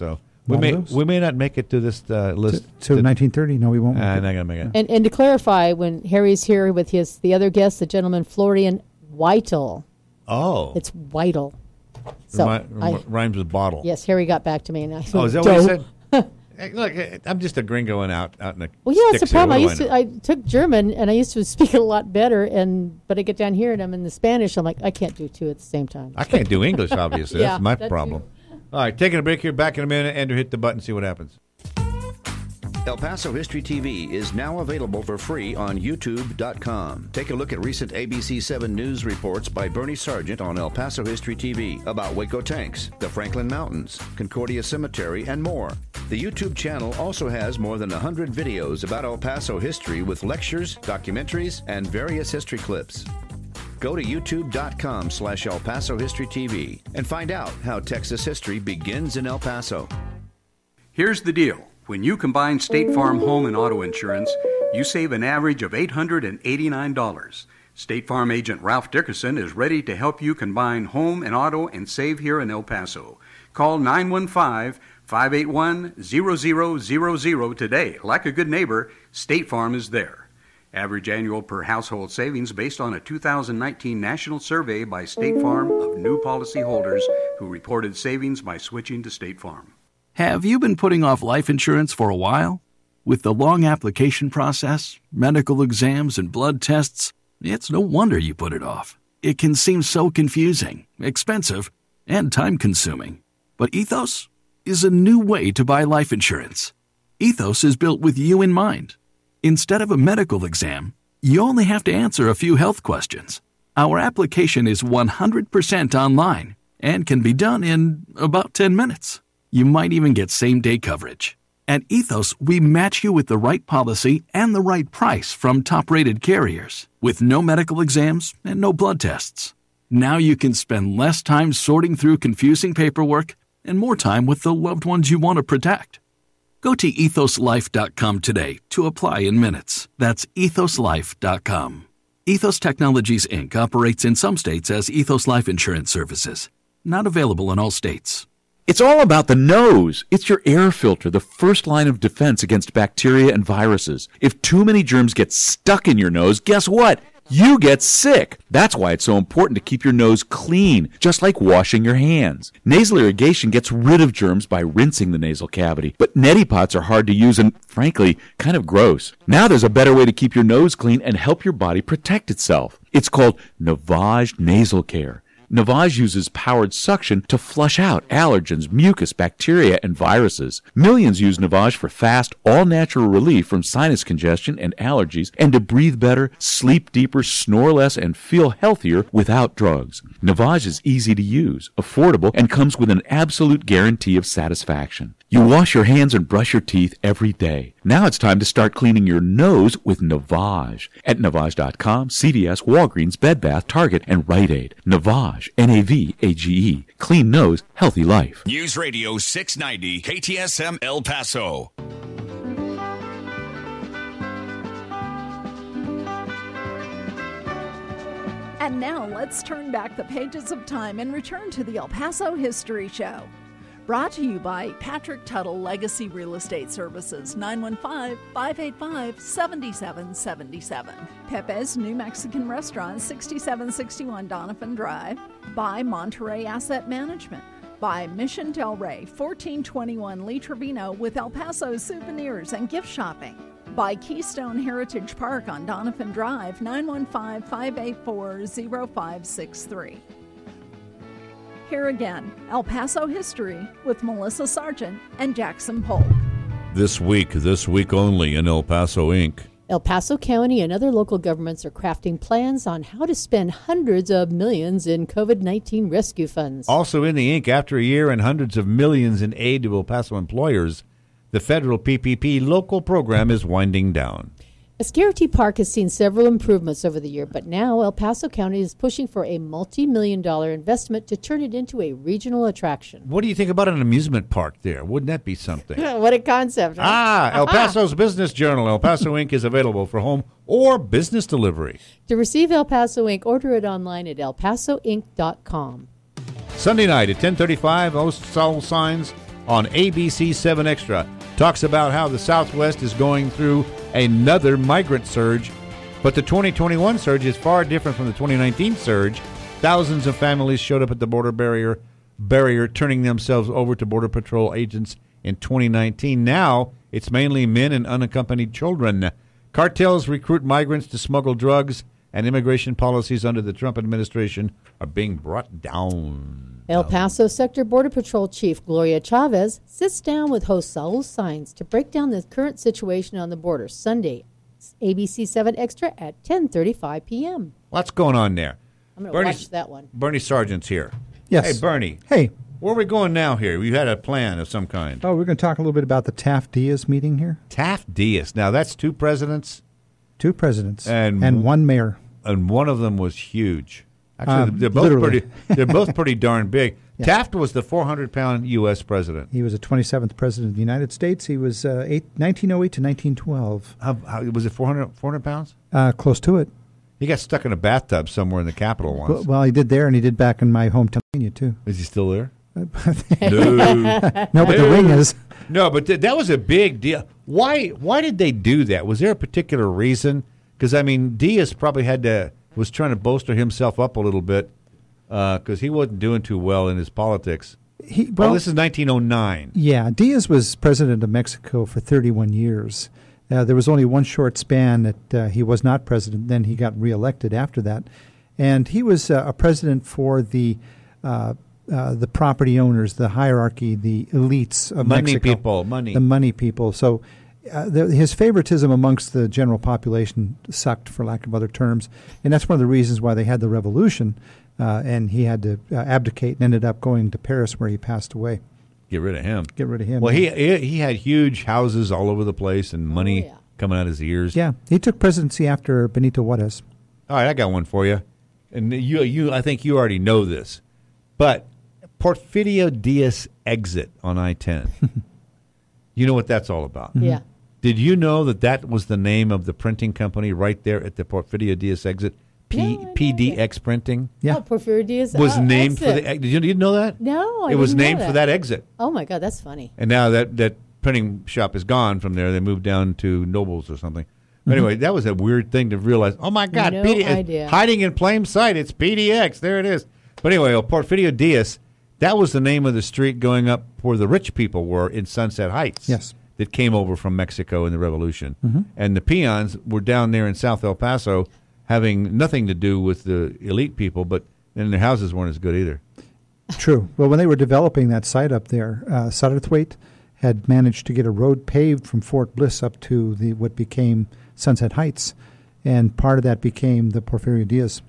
We may Maldos? we may not make it to this uh, list. To, to nineteen thirty? No, we won't. Uh, make not it. going to make it. And, and to clarify, when Harry's here with his the other guest, the gentleman Florian Whittle. Oh. It's Whittle. So Remi- I, rhymes with bottle. yes, Harry got back to me. And I Oh, is that what he said? Hey, look, I'm just a gringo and out out in the Well, yeah, that's the sticks here. problem. I What do used I to. I took German, and I used to speak it a lot better. And but I get down here, and I'm in the Spanish. I'm like, I can't do two at the same time. I can't do English, obviously. Yeah, That's my that problem. too. All right, taking a break here. Back in a minute. Andrew, hit the button, see what happens. El Paso History T V is now available for free on YouTube dot com. Take a look at recent A B C seven news reports by Bernie Sargent on El Paso History T V about Waco tanks, the Franklin Mountains, Concordia Cemetery, and more. The YouTube channel also has more than one hundred videos about El Paso history with lectures, documentaries, and various history clips. Go to YouTube dot com slash El Paso History T V and find out how Texas history begins in El Paso. Here's the deal. When you combine State Farm home and auto insurance, you save an average of eight hundred eighty-nine dollars. State Farm agent Ralph Dickerson is ready to help you combine home and auto and save here in El Paso. Call nine one five, five eight one, zero zero zero zero today. Like a good neighbor, State Farm is there. Average annual per household savings based on a two thousand nineteen national survey by State Farm of new policyholders who reported savings by switching to State Farm. Have you been putting off life insurance for a while? With the long application process, medical exams, and blood tests, it's no wonder you put it off. It can seem so confusing, expensive, and time-consuming. But Ethos is a new way to buy life insurance. Ethos is built with you in mind. Instead of a medical exam, you only have to answer a few health questions. Our application is one hundred percent online and can be done in about ten minutes. You might even get same-day coverage. At Ethos, we match you with the right policy and the right price from top-rated carriers, with no medical exams and no blood tests. Now you can spend less time sorting through confusing paperwork and more time with the loved ones you want to protect. Go to ethos life dot com today to apply in minutes. That's ethos life dot com. Ethos Technologies, Incorporated operates in some states as Ethos Life Insurance Services. Not available in all states. It's all about the nose. It's your air filter, the first line of defense against bacteria and viruses. If too many germs get stuck in your nose, guess what? You get sick. That's why it's so important to keep your nose clean, just like washing your hands. Nasal irrigation gets rid of germs by rinsing the nasal cavity, but neti pots are hard to use and, frankly, kind of gross. Now there's a better way to keep your nose clean and help your body protect itself. It's called Navage Nasal Care. Navage uses powered suction to flush out allergens, mucus, bacteria, and viruses. Millions use Navage for fast, all-natural relief from sinus congestion and allergies, and to breathe better, sleep deeper, snore less, and feel healthier without drugs. Navage is easy to use, affordable, and comes with an absolute guarantee of satisfaction. You wash your hands and brush your teeth every day. Now it's time to start cleaning your nose with Navage. At Navage dot com, C V S, Walgreens, Bed Bath, Target, and Rite Aid. Navage, N A V A G E. Clean nose, healthy life. News Radio six ninety, K T S M El Paso. And now let's turn back the pages of time and return to the El Paso History Show. Brought to you by Patrick Tuttle Legacy Real Estate Services, nine one five, five eight five, seven seven seven seven. Pepe's New Mexican Restaurant, sixty-seven sixty-one Donovan Drive. By Monterey Asset Management. By Mission Del Rey, fourteen twenty-one Lee Trevino with El Paso souvenirs and gift shopping. By Keystone Heritage Park on Donovan Drive, nine one five, five eight four, zero five six three. Here again, El Paso History with Melissa Sargent and Jackson Polk. This week, this week only in El Paso Incorporated. El Paso County and other local governments are crafting plans on how to spend hundreds of millions in COVID nineteen rescue funds. Also in the ink, after a year and hundreds of millions in aid to El Paso employers, the federal P P P local program is winding down. Escarity Park has seen several improvements over the year, but now El Paso County is pushing for a multi-million dollar investment to turn it into a regional attraction. What do you think about an amusement park there? Wouldn't that be something? What a concept. Huh? Ah, El Paso's Business Journal, El Paso Incorporated is available for home or business delivery. To receive El Paso Incorporated, order it online at el paso inc dot com. Sunday night at ten thirty-five, those soul signs on A B C seven Extra. Talks about how the Southwest is going through another migrant surge, but the twenty twenty-one surge is far different from the twenty nineteen surge. Thousands of families showed up at the border barrier, barrier, turning themselves over to Border Patrol agents in twenty nineteen. Now, it's mainly men and unaccompanied children. Cartels recruit migrants to smuggle drugs, and immigration policies under the Trump administration are being brought down. El Paso Sector Border Patrol Chief Gloria Chavez sits down with host Saul Saenz to break down the current situation on the border. Sunday, A B C seven Extra at ten thirty-five p.m. What's going on there? I'm going to watch that one. Bernie Sargent's here. Yes. Hey, Bernie. Hey. Where are we going now here? We had a plan of some kind. Oh, we're going to talk a little bit about the Taft-Diaz meeting here. Taft-Diaz. Now, that's two presidents. Two presidents. And, and one mayor. And one of them was huge. Actually, Um, they're both literally. pretty. They're both pretty darn big. Yeah. Taft was the four hundred pound U S president. He was the twenty-seventh president of the United States. He was uh, eight, nineteen oh eight to nineteen twelve. How, how, was it four hundred, four hundred pounds? Uh, close to it. He got stuck in a bathtub somewhere in the Capitol once. Well, well, he did there, and he did back in my hometown, too. Is he still there? no. no, but the ring is. No, but th- that was a big deal. Why? Why did they do that? Was there a particular reason? Because I mean, Diaz probably had to was trying to bolster himself up a little bit because uh, he wasn't doing too well in his politics. He, well, oh, this is nineteen oh nine. Yeah, Diaz was president of Mexico for thirty-one years. Uh, there was only one short span that uh, he was not president. Then he got reelected after that, and he was uh, a president for the uh, uh, the property owners, the hierarchy, the elites of money Mexico, people, money, the money people. So uh, the, his favoritism amongst the general population sucked, for lack of other terms, and that's one of the reasons why they had the revolution. Uh, and he had to uh, abdicate and ended up going to Paris, where he passed away. Get rid of him. Get rid of him. Well, he he, he had huge houses all over the place and money oh, yeah. coming out his ears. Yeah, he took presidency after Benito Juarez. All right, I got one for you, and you you I think you already know this, but Porfirio Diaz exit on I ten. You know what that's all about? Mm-hmm. Yeah. Did you know that that was the name of the printing company right there at the Porfirio Diaz exit? P, no, P D X Printing. Yeah. Oh, Porfirio Diaz was oh, named exit. for the. Did you, did you know that? No, I it was didn't know named that. for that exit. Oh my God, that's funny. And now that that printing shop is gone from there, they moved down to Nobles or something. But Mm-hmm. anyway, that was a weird thing to realize. Oh my God, No P D X, idea. hiding in plain sight. It's P D X. There it is. But anyway, well, Porfirio Diaz. That was the name of the street going up where the rich people were in Sunset Heights. Yes. That came over from Mexico in the Revolution. Mhm. And the peons were down there in South El Paso having nothing to do with the elite people, but then their houses weren't as good either. True. Well, when they were developing that site up there, uh, Satterthwaite had managed to get a road paved from Fort Bliss up to the what became Sunset Heights, and part of that became the Porfirio Diaz.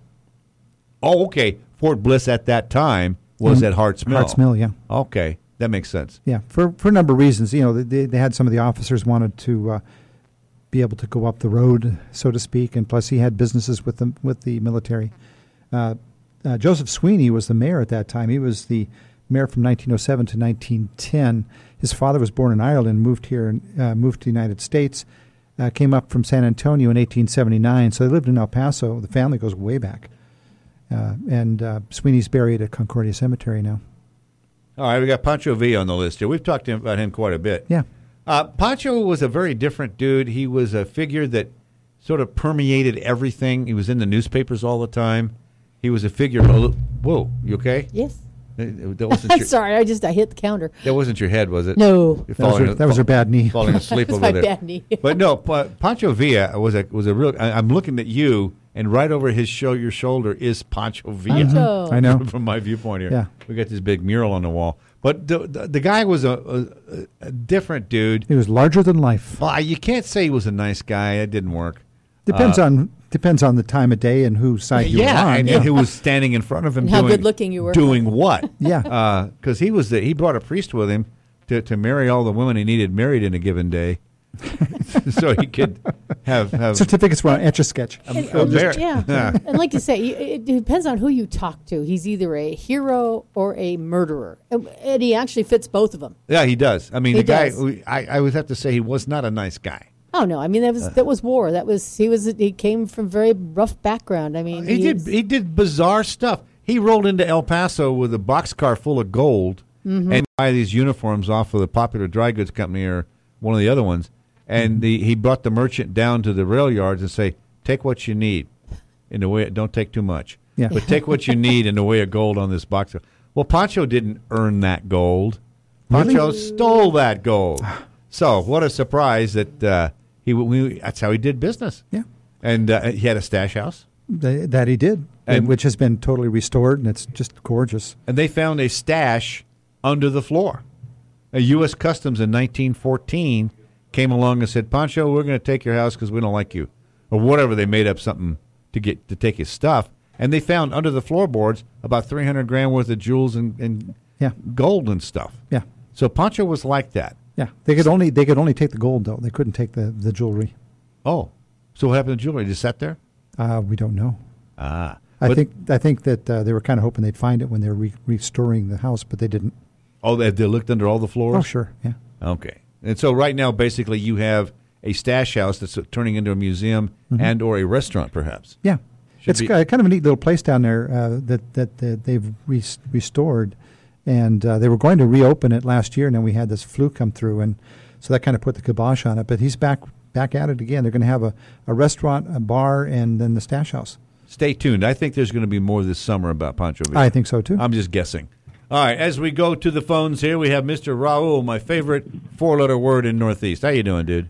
Oh, okay. Fort Bliss at that time was Mm, at Harts Mill. Harts Mill, yeah. Okay, that makes sense. Yeah, for for a number of reasons. You know, they they had some of the officers wanted to uh, be able to go up the road, so to speak, and plus he had businesses with the with the military. Uh, uh, Joseph Sweeney was the mayor at that time. He was the mayor from nineteen oh seven to nineteen ten. His father was born in Ireland, moved here, and uh, moved to the United States. Uh, came up from San Antonio in eighteen seventy-nine, so they lived in El Paso. The family goes way back. Uh, and uh, Sweeney's buried at Concordia Cemetery now. All right, we got Pancho Villa on the list here. We've talked to him, about him quite a bit. Yeah. Uh, Pancho was a very different dude. He was a figure that sort of permeated everything. He was in the newspapers all the time. He was a figure. Whoa, you okay? Yes. That wasn't your, Sorry, I just I hit the counter. that wasn't your head, was it? No. You're That was her- falling- that was her bad knee. Falling asleep That's over my there. bad knee. But no, Pa- Pancho Villa was a was a real. I, I'm looking at you, and right over his show, your shoulder is Pancho Villa. Pancho. Mhm. I know. From my viewpoint here, Yeah. we got this big mural on the wall. But the the, the guy was a, a, a different dude. He was larger than life. Well, you can't say he was a nice guy. It didn't work. Depends Uh, on depends on the time of day and whose side you yeah, were on. and, and who was standing in front of him And how doing, good-looking you were. doing what? Yeah. Because he was the, he brought a priest with him to, to marry all the women he needed married in a given day, so he could have have Certificates were on Etch-a-Sketch. a- And- a and mar- just- yeah. And like you say, you- it depends on who you talk to. He's either a hero or a murderer. And and he actually fits both of them. Yeah, he does. I mean, He the guy. does. we- I, I would have to say he was not a nice guy. Oh no! I mean that was Uh. that was war. That was he was he came from very rough background. I mean He did was- he did bizarre stuff. He rolled into El Paso with a boxcar full of gold Mhm. and buy these uniforms off of the Popular Dry Goods Company or one of the other ones. And the, he brought the merchant down to the rail yards and say, take what you need in the way, don't take too much, Yeah. but take what you need in the way of gold on this box. Well, Pancho didn't earn that gold. Pancho Really? stole that gold. So what a surprise that uh, he, we, that's how he did business. Yeah. And uh, he had a stash house. Th- that he did, And- which has been totally restored, and it's just gorgeous. And they found a stash under the floor. A U S Customs in nineteen fourteen came along and said, Pancho, we're going to take your house because we don't like you. Or whatever, they made up something to get to take his stuff. And they found under the floorboards about three hundred grand worth of jewels and, and Yeah. gold and stuff. Yeah. So Pancho was like that. Yeah, they could only they could only take the gold though. They couldn't take the, the jewelry. Oh, so what happened to the jewelry? Just sat there? Uh, we don't know. Ah, I but- think I think that uh, they were kind of hoping they'd find it when they were re- restoring the house, but they didn't. Oh, they, they looked under all the floors? Oh, sure, yeah. Okay. And so right now, basically, you have a stash house that's turning into a museum Mhm. and or a restaurant, perhaps. Yeah, Should it's be- ki- kind of a neat little place down there uh, that that uh, they've re- restored, and uh, they were going to reopen it last year, and then we had this flu come through, and so that kind of put the kibosh on it. But he's back back at it again. They're going to have a, a restaurant, a bar, and then the stash house. Stay tuned. I think there's going to be more this summer about Pancho Villa. I think so too. I'm just guessing. All right, as we go to the phones here, we have Mister Raul, my favorite four-letter word in Northeast. How you doing, dude?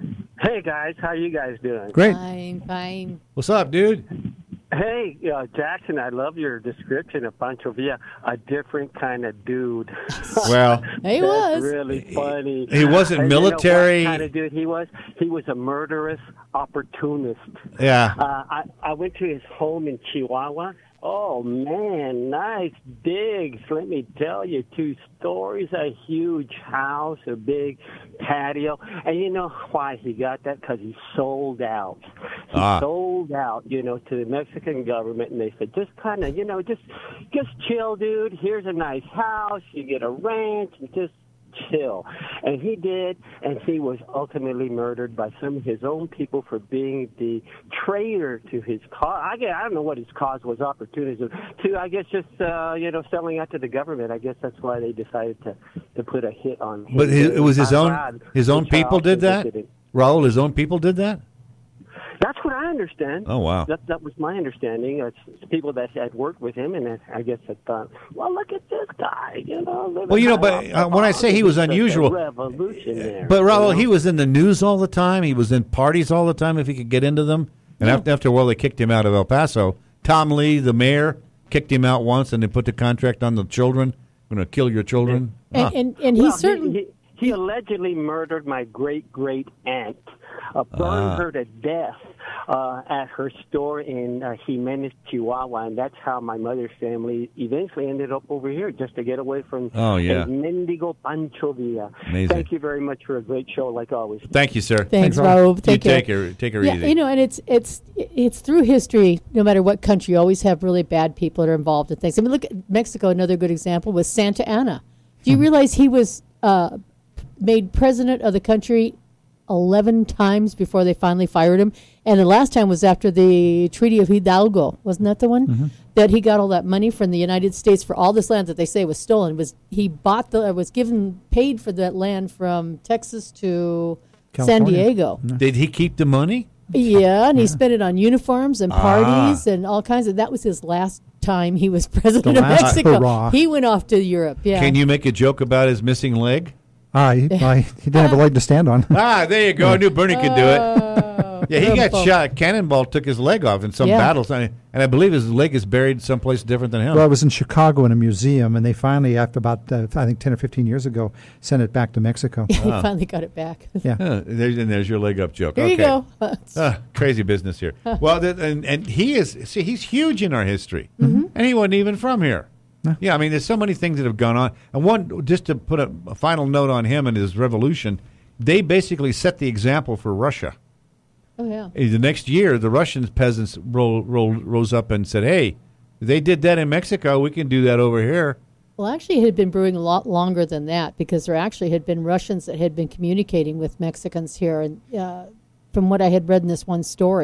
Hey guys, how you guys doing? Great. Fine, fine. What's up, dude? Hey, uh, Jackson, I love your description of Pancho Villa, a different kind of dude. Well, He That's was. really funny. He wasn't And you know what military. kind of dude he was? He was a murderous opportunist. Yeah. Uh, I, I went to his home in Chihuahua. Oh, man, nice digs. Let me tell you, two stories, a huge house, a big patio. And you know why he got that? Because he sold out. He Ah. sold out, you know, to the Mexican government. And they said, just kind of, you know, just just chill, dude. Here's a nice house. You get a ranch and just chill. And he did, and he was ultimately murdered by some of his own people for being the traitor to his cause. I, guess, I don't know what his cause was, opportunism. To, I guess, just, uh, you know, selling out to the government. I guess that's why they decided to, to put a hit on him. But his, it was his I'm own glad his own which I people did also that? did it. Raul, his own people did that? That's what I understand. Oh, wow. That that was my understanding. It's, it's people that had worked with him, and I, I guess I thought, well, look at this guy, you know. living Well, you know, high but off uh, the when I hog. say he was It's such a unusual- revolution there. But Raul, you know? he was in the news all the time. He was in parties all the time if he could get into them. And Yeah. after, after a while, they kicked him out of El Paso. Tom Lee, the mayor, kicked him out once, and they put the contract on the children. I'm going to kill your children. And, Ah. and, and he Well, certainly. He, he, he allegedly murdered my great great aunt, uh, burned Ah. her to death uh, at her store in uh, Jimenez, Chihuahua, and that's how my mother's family eventually ended up over here, just to get away from Oh, yeah. El Mendigo Pancho Villa. Amazing. Thank you very much for a great show, like always. Thank you, sir. Thanks, Raul. You Take care. take her, take her yeah, easy. you know, and it's it's it's through history. No matter what country, you always have really bad people that are involved in things. I mean, look at Mexico. Another good example was Santa Anna. Do you realize he was uh, made president of the country eleven times before they finally fired him? And the last time was after the Treaty of Hidalgo. Wasn't that the one? Mm-hmm. That he got all that money from the United States for all this land that they say was stolen. Was he bought the, was given, paid for that land from Texas to San California. Diego. Did he keep the money? Yeah, and he spent it on uniforms and parties Ah. and all kinds of. That was his last time he was president The of last Mexico. hurrah. He went off to Europe. Yeah. Can you make a joke about his missing leg? Ah, he, I, he didn't have a leg to stand on. Ah, there you go. I knew Bernie could do it. Yeah, he got Rumble. shot. Cannonball took his leg off in some Yeah. battles, and I believe his leg is buried someplace different than him. Well, I was in Chicago in a museum, and they finally, after about uh, I think ten or fifteen years ago, sent it back to Mexico. Yeah, he Ah. finally got it back. Yeah. Huh, there's, and there's your leg up joke. There okay. you go. Ah, crazy business here. Well, th- and and he is see he's huge in our history, Mm-hmm. and he wasn't even from here. Yeah, I mean, there's so many things that have gone on, and one just to put a, a final note on him and his revolution, they basically set the example for Russia. Oh yeah. The next year, the Russian peasants roll, roll, rose up and said, "Hey, they did that in Mexico. We can do that over here." Well, actually, it had been brewing a lot longer than that because there actually had been Russians that had been communicating with Mexicans here, and uh, from what I had read in this one story,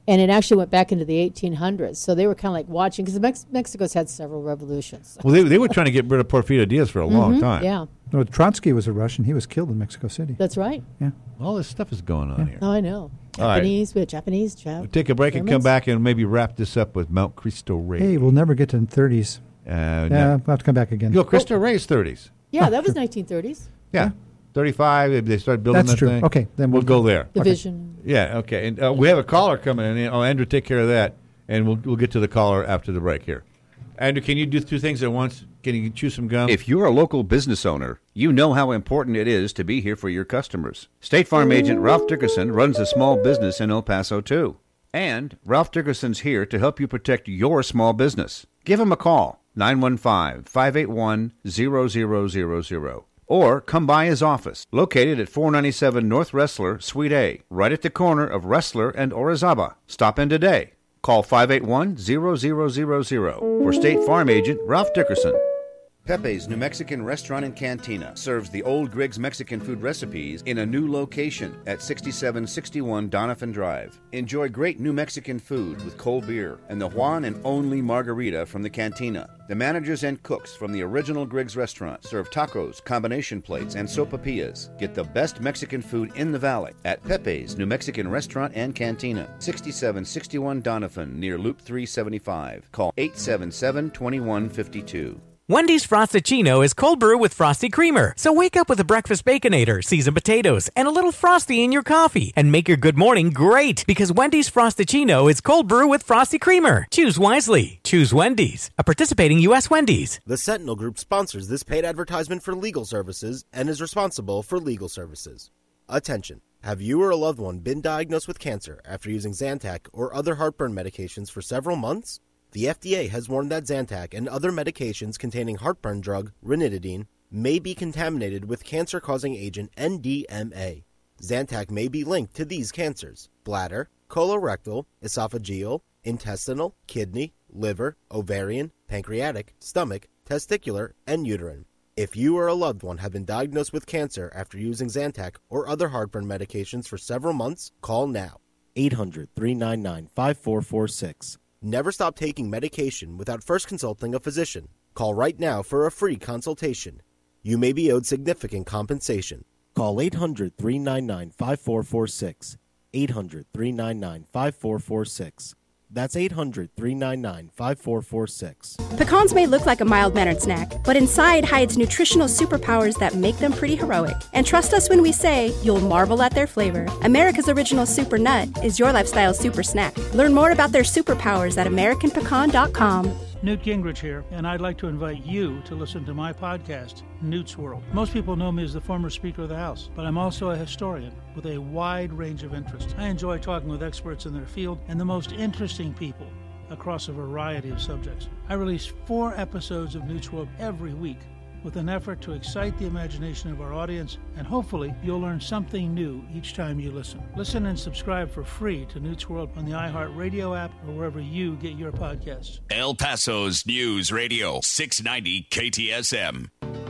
And it actually went back into the eighteen hundreds. So they were kind of like watching, because Mex- Mexico's had several revolutions. Well, they, they were trying to get rid of Porfirio Diaz for a mm-hmm. long time. Yeah. No, Trotsky was a Russian. He was killed in Mexico City. That's right. Yeah. All this stuff is going on yeah. here. Oh, I know. All Japanese, right. we have Japanese, Jap- We'll take a break Germans. and come back and maybe wrap this up with Mount Cristo Rey. Hey, we'll never get to the thirties. Uh, yeah, no. we'll have to come back again. Yo, Cristo Rey's thirties. Yeah, that was nineteen thirties. Yeah. yeah. thirty-five, they started building That's that true. thing. Okay, then we'll, we'll go there. Division. Okay. Yeah, okay. And uh, we have a caller coming in. Oh, Andrew, take care of that, and we'll we'll get to the caller after the break here. Andrew, can you do two things at once? Can you chew some gum? If you're a local business owner, you know how important it is to be here for your customers. State Farm agent Ralph Dickerson runs a small business in El Paso, too. And Ralph Dickerson's here to help you protect your small business. Give him a call, nine one five, five eight one, zero zero zero zero. Or come by his office, located at four ninety-seven North Wrestler, Suite A, right at the corner of Wrestler and Orizaba. Stop in today. Call five eight one, zero zero zero zero for State Farm agent Ralph Dickerson. Pepe's New Mexican Restaurant and Cantina serves the old Griggs Mexican food recipes in a new location at sixty-seven sixty-one Doniphan Drive. Enjoy great New Mexican food with cold beer and the one and only margarita from the cantina. The managers and cooks from the original Griggs restaurant serve tacos, combination plates, and sopapillas. Get the best Mexican food in the valley at Pepe's New Mexican Restaurant and Cantina, sixty-seven sixty-one Doniphan near Loop three seventy-five. Call eight seven seven, two one five two. Wendy's Frosty-Chino is cold brew with Frosty Creamer. So wake up with a breakfast Baconator, seasoned potatoes, and a little Frosty in your coffee. And make your good morning great, because Wendy's Frosty-Chino is cold brew with Frosty Creamer. Choose wisely. Choose Wendy's. A participating U S Wendy's. The Sentinel Group sponsors this paid advertisement for legal services and is responsible for legal services. Attention. Have you or a loved one been diagnosed with cancer after using Zantac or other heartburn medications for several months? The F D A has warned that Zantac and other medications containing heartburn drug, ranitidine, may be contaminated with cancer-causing agent N D M A. Zantac may be linked to these cancers: bladder, colorectal, esophageal, intestinal, kidney, liver, ovarian, pancreatic, stomach, testicular, and uterine. If you or a loved one have been diagnosed with cancer after using Zantac or other heartburn medications for several months, call now. eight hundred, three nine nine, five four four six. Never stop taking medication without first consulting a physician. Call right now for a free consultation. You may be owed significant compensation. Call eight hundred, three nine nine, five four four six. eight hundred, three nine nine, five four four six. That's eight hundred, three nine nine, five four four six. Pecans may look like a mild-mannered snack, but inside hides nutritional superpowers that make them pretty heroic. And trust us when we say you'll marvel at their flavor. America's original super nut is your lifestyle super snack. Learn more about their superpowers at American Pecan dot com. Newt Gingrich here, and I'd like to invite you to listen to my podcast, Newt's World. Most people know me as the former Speaker of the House, but I'm also a historian with a wide range of interests. I enjoy talking with experts in their field and the most interesting people across a variety of subjects. I release four episodes of Newt's World every week with an effort to excite the imagination of our audience, and hopefully you'll learn something new each time you listen. Listen and subscribe for free to Newt's World on the iHeartRadio app or wherever you get your podcasts. El Paso's News Radio, six ninety K T S M.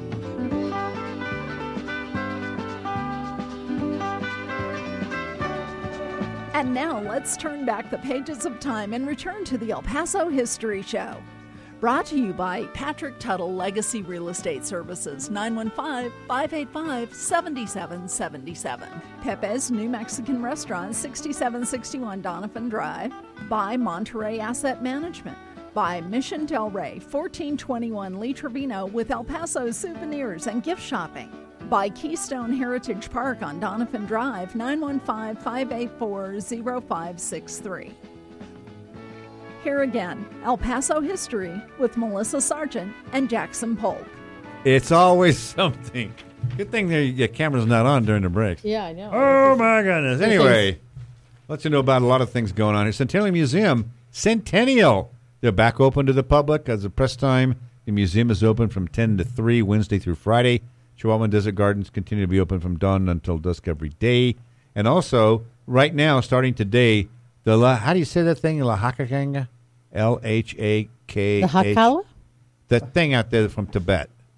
And now let's turn back the pages of time and return to the El Paso History Show. Brought to you by Patrick Tuttle Legacy Real Estate Services, nine one five, five eight five, seven seven seven seven. Pepe's New Mexican Restaurant, sixty-seven sixty-one Doniphan Drive. By Monterey Asset Management. By Mission Del Rey, fourteen twenty-one Lee Trevino with El Paso souvenirs and gift shopping. By Keystone Heritage Park on Doniphan Drive, nine one five, five eight four, zero five six three. Here again, El Paso History with Melissa Sargent and Jackson Polk. It's always something. Good thing the your camera's not on during the breaks. Yeah, I know. Oh, my goodness. Anyway, let you know about a lot of things going on here. Centennial Museum, Centennial. They're back open to the public as a press time. The museum is open from ten to three, Wednesday through Friday. Chihuahuan Desert Gardens continue to be open from dawn until dusk every day. And also, right now, starting today, the La, how do you say that thing? La Hakakanga? L H A K H. The Hakala? The thing out there from Tibet.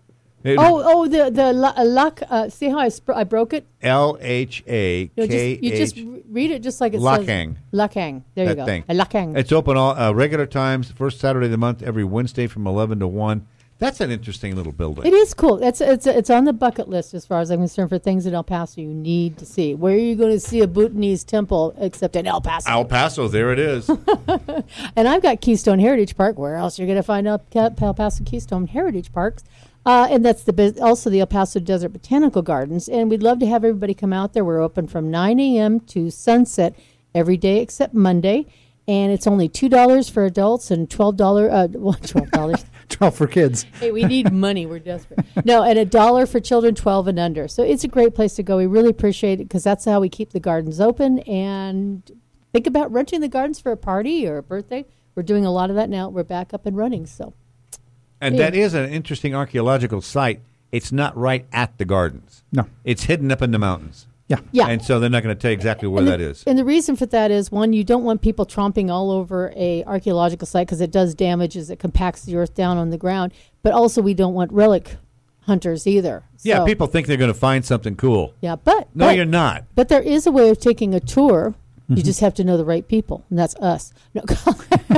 It- oh, oh, the the la- luck. Uh, see how I sp- I broke it? L H A No, K just, you just H. re- read it just like it Lakang. says. Lakang. There you That go. thing. A Lakang. It's open all uh, regular times, first Saturday of the month, every Wednesday from eleven to one. That's an interesting little building. It is cool. It's it's it's on the bucket list as far as I'm concerned for things in El Paso you need to see. Where are you going to see a Bhutanese temple except in El Paso? El Paso, there it is. And I've got Keystone Heritage Park. Where else you're going to find El, El Paso Keystone Heritage Parks? Uh, and that's the bus- also the El Paso Desert Botanical Gardens. And we'd love to have everybody come out there. We're open from nine a.m. to sunset every day except Monday. And it's only two dollars for adults and twelve dollars. Uh, well, twelve dollars. twelve for kids. Hey, we need money. We're desperate. No, and a dollar for children twelve and under. So it's a great place to go. We really appreciate it because that's how we keep the gardens open. And think about renting the gardens for a party or a birthday. We're doing a lot of that now. We're back up and running. So, And yeah. that is an interesting archaeological site. It's not right at the gardens. No. It's hidden up in the mountains. Yeah. Yeah. And so they're not going to tell you exactly where and that the, is. And the reason for that is, one, you don't want people tromping all over a archaeological site because it does damage as it compacts the earth down on the ground. But also, we don't want relic hunters either. Yeah, So- people think they're going to find something cool. Yeah, but No, but- you're not. But there is a way of taking a tour. You Mhm. just have to know the right people, and that's us. No, call,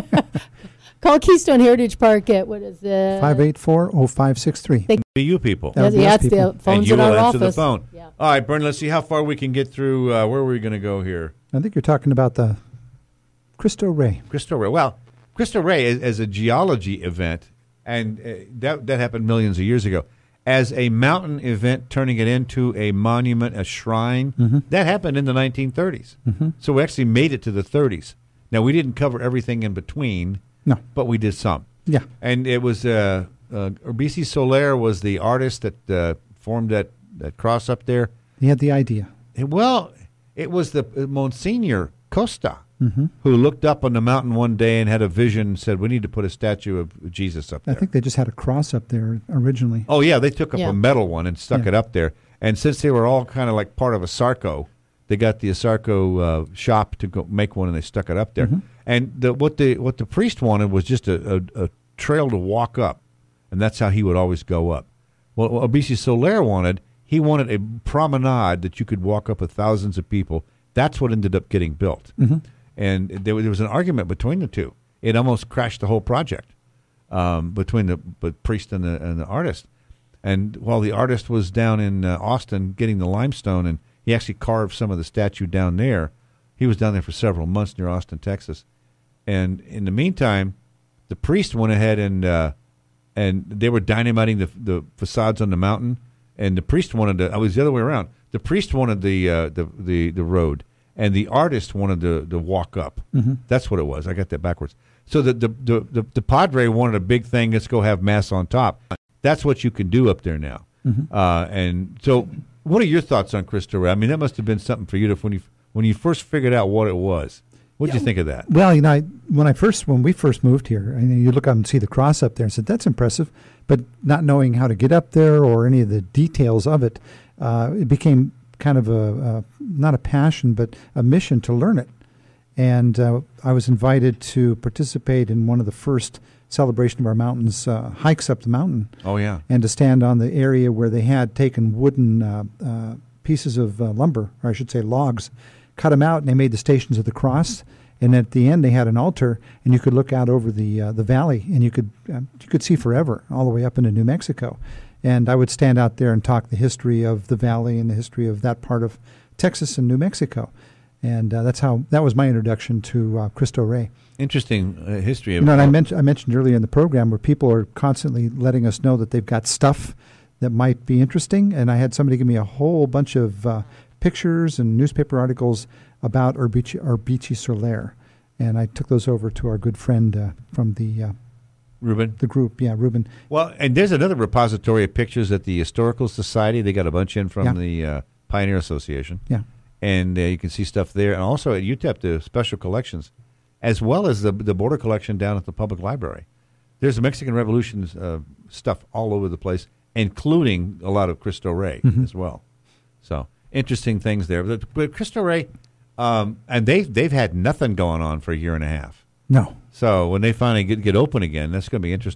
call Keystone Heritage Park at what is it? five eight four, oh five six three. They- Be you people. Yeah, yeah, it's the phones and you in will our answer office. the phone. Yeah. All right, Bernie, let's see how far we can get through. Uh, where are we going to go here? I think you're talking about the Cristo Rey. Cristo Rey. Well, Cristo Rey is, is a geology event, and uh, that that happened millions of years ago. As a mountain event, turning it into a monument, a shrine, Mhm. that happened in the nineteen thirties. Mhm. So we actually made it to the thirties. Now, we didn't cover everything in between, No. but we did some. Yeah. And it was, uh, uh, Urbisi Soler was the artist that uh, formed that, that cross up there. He had the idea. It- well, it was the uh, Monsignor Costa Mhm. who looked up on the mountain one day and had a vision and said, we need to put a statue of Jesus up I there. think they just had a cross up there originally. Oh, yeah, they took up Yeah. a metal one and stuck Yeah. it up there. And since they were all kind of like part of a Sarco, they got the Asarco uh, shop to go make one, and they stuck it up there. Mhm. And the, what the what the priest wanted was just a, a, a trail to walk up, and that's how he would always go up. Well, what Urbisi Soler wanted, he wanted a promenade that you could walk up with thousands of people. That's what ended up getting built. Mhm. And there, was- there was an argument between the two. It almost crashed the whole project um, between the but priest and the, and the artist. And while the artist was down in uh, Austin getting the limestone, and he actually carved some of the statue down there, he was down there for several months near Austin, Texas. And in the meantime, the priest went ahead and uh, and they were dynamiting the the facades on the mountain. And the priest wanted to. I was the other way around. The priest wanted the uh, the, the the road, and the artist wanted to, to walk up. Mhm. That's what it was. I got that backwards. So the the, the the the Padre wanted a big thing. Let's go have mass on top. That's what you can do up there now. Mhm. Uh, and so, what are your thoughts on Cristo Rey? I mean, that must have been something for you to when you when you first figured out what it was. What did you think of that? Well, you know, I, when I first when we first moved here, I mean, you look up and see the cross up there and said that's impressive, but not knowing how to get up there or any of the details of it, uh, it became kind of a, a not a passion but a mission to learn it. And uh, I was invited to participate in one of the first celebration of our mountains uh, hikes up the mountain. Oh, yeah. And to stand on the area where they had taken wooden uh, uh, pieces of uh, lumber, or I should say logs, cut them out, and they made the Stations of the Cross. And at the end, they had an altar, and you could look out over the uh, the valley, and you could uh, you could see forever, all the way up into New Mexico. And I would stand out there and talk the history of the valley and the history of that part of Texas and New Mexico. And uh, that's how that was my introduction to uh, Cristo Rey. Interesting uh, history You of know, and I mentioned I mentioned earlier in the program where people are constantly letting us know that they've got stuff that might be interesting. And I had somebody give me a whole bunch of uh, pictures and newspaper articles about Urbisi, Urbisi Soler, and I took those over to our good friend uh, from the uh, Ruben, the group. Yeah, Ruben. Well, and there's another repository of pictures at the Historical Society. They got a bunch in from Yeah. the uh, Pioneer Association. Yeah. And uh, you can see stuff there. And also at U T E P, the special collections, as well as the the border collection down at the public library. There's Mexican Revolution uh, stuff all over the place, including a lot of Cristo Rey Mhm. as well. So interesting things there. But, but Cristo Rey, um, and they've, they've had nothing going on for a year and a half. No. So when they finally get, get open again, that's going to be interesting.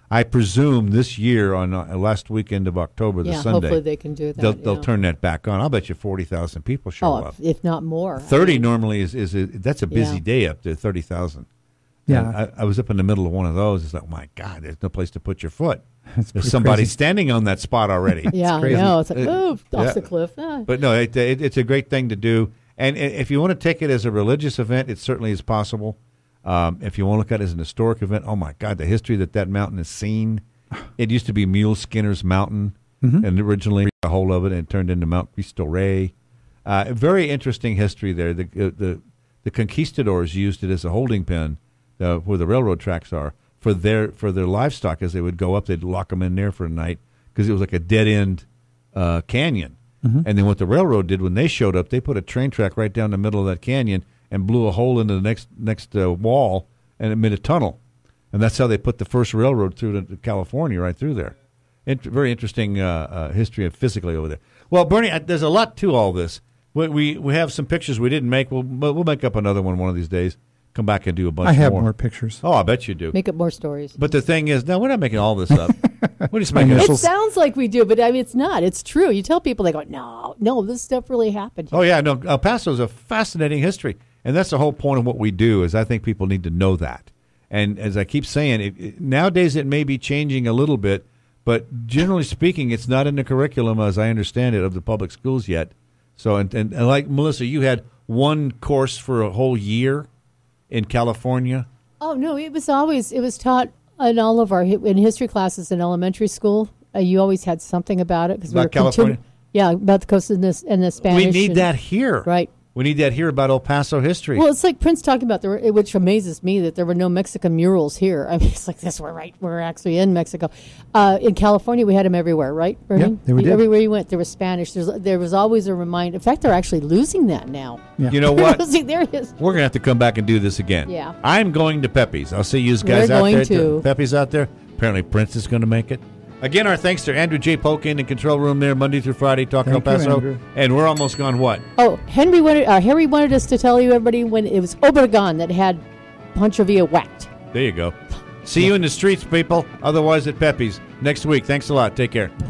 I presume this year on uh, last weekend of October, the yeah, Sunday, hopefully they can do that. They'll, they'll yeah. turn that back on. I'll bet you forty thousand people show oh, up. if not more. Thirty I mean, normally is is a, that's a busy Yeah. day up to thirty thousand. Yeah. I, I was up in the middle of one of those. It's like, oh my God, there's no place to put your foot. It's There's pretty somebody crazy. standing on that spot already. Yeah, I crazy. know. It's like, Uh, oh, off yeah. the cliff. Ah. But no, it, it, it's a great thing to do. And i- if you want to take it as a religious event, it certainly is possible. Um, if you want to look at it as an historic event, oh my God, the history that that mountain has seen. It used to be Mule Skinner's Mountain, Mhm. and originally a whole of it, and it turned into Mount Cristo Rey. Uh, a very interesting history there. The, uh, the the conquistadors used it as a holding pen uh, where the railroad tracks are for their for their livestock. As they would go up, they'd lock them in there for a night because it was like a dead end uh, canyon. Mhm. And then what the railroad did when they showed up, they put a train track right down the middle of that canyon and blew a hole into the next next uh, wall, and it made a tunnel. And that's how they put the first railroad through to California, right through there. Int- very interesting uh, uh, history of physically over there. Well, Bernie, I, there's a lot to all this. We, we we have some pictures we didn't make. We'll we'll make up another one one of these days. Come back and do a bunch I have more. more pictures. Oh, I bet you do. Make up more stories. But the thing is, no, we're not making all this up. We're just making It sounds like we do, but I mean, it's not. It's true. You tell people, they go, no, no, this stuff really happened. Oh yeah, no, El Paso is a fascinating history, and that's the whole point of what we do. Is I think people need to know that. And as I keep saying, it, it, nowadays it may be changing a little bit, but generally speaking, it's not in the curriculum, as I understand it, of the public schools yet. So, and, and, and like Melissa, you had one course for a whole year in California. Oh, no, it was always, it was taught in all of our, hi- in history classes in elementary school. Uh, you always had something about it. 'cause we About were continu- California? Yeah, about the coast and the, and the Spanish. We need and- that here. Right. We need that here about El Paso history. Well, it's like Prince talking about, there were, which amazes me that there were no Mexican murals here. I mean, it's like this, we're right, we're actually in Mexico. Uh, in California, we had them everywhere, right, Bernie? Yeah, they were did. Everywhere you went, there was Spanish. There's, there was always a reminder. In fact, they're actually losing that now. Yeah. You know what? Losing- there it is. We're going to have to come back and do this again. Yeah. I'm going to Pepe's. I'll see you guys We're out going there. to. Pepe's out there. Apparently Prince is going to make it. Again, our thanks to Andrew J. Polk in the control room there, Monday through Friday, talking El Thank you, Paso. Andrew. And we're almost gone what? Oh, Henry wanted, uh, Harry wanted us to tell you, everybody, when it was Obregon that had Pancho Villa whacked. There you go. See you in the streets, people. Otherwise at Pepe's next week. Thanks a lot. Take care.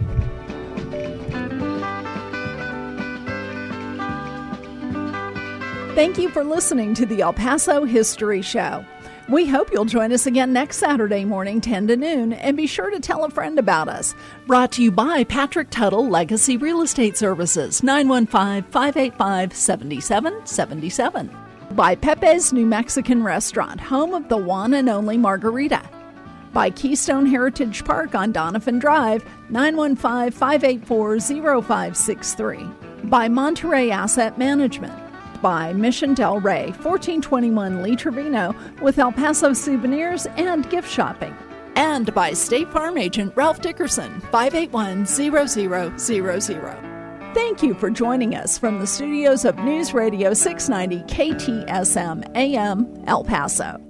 Thank you for listening to the El Paso History Show. We hope you'll join us again next Saturday morning, ten to noon, and be sure to tell a friend about us. Brought to you by Patrick Tuttle Legacy Real Estate Services, nine one five, five eight five, seven seven seven seven. By Pepe's New Mexican Restaurant, home of the one and only margarita. By Keystone Heritage Park on Donovan Drive, nine one five, five eight four, zero five six three. By Monterey Asset Management. By Mission Del Rey, fourteen twenty-one Lee Trevino, with El Paso souvenirs and gift shopping. And by State Farm agent Ralph Dickerson, five eight one, zero zero zero zero. Thank you for joining us from the studios of News Radio six ninety K T S M A M El Paso.